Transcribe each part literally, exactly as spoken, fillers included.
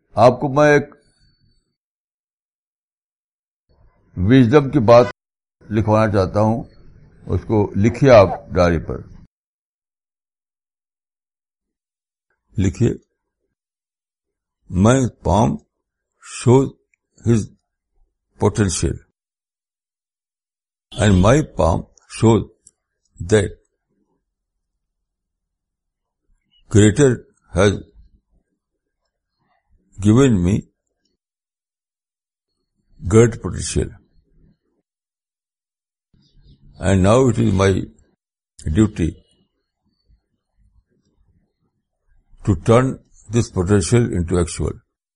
आपको मैं एक विजडम की बात लिखवाना चाहता हूं, उसको लिखिए आप डायरी पर। लिखिए, my palm shows his potential and my palm shows that Creator has given me great potential, and now it is my duty to turn this potential into actual.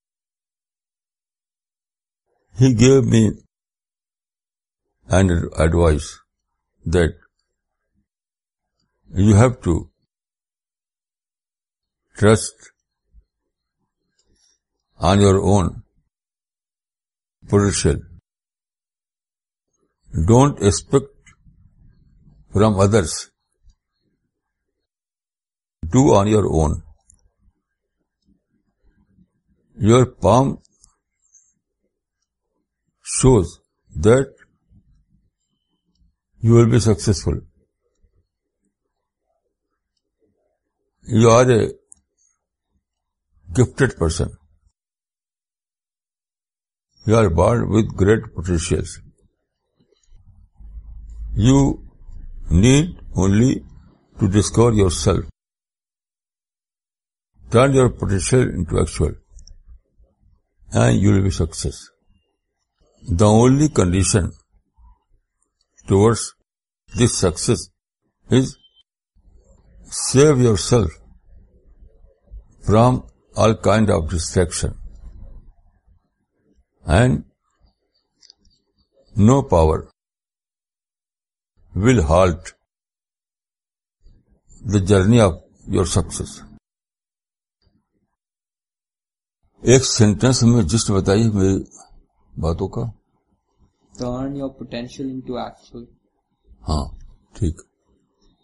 He gave me an advice that you have to trust on your own potential. Don't expect from others. Do on your own. Your palm shows that you will be successful. You are a gifted person. You are born with great potentials. You need only to discover yourself. Turn your potential into actual, and you will be success. The only condition towards this success is save yourself from all kind of distraction, and no power will halt the journey of your success. एक sentence में gist बताइए मेरी बातों का। Turn your potential into actual. हाँ, ठीक।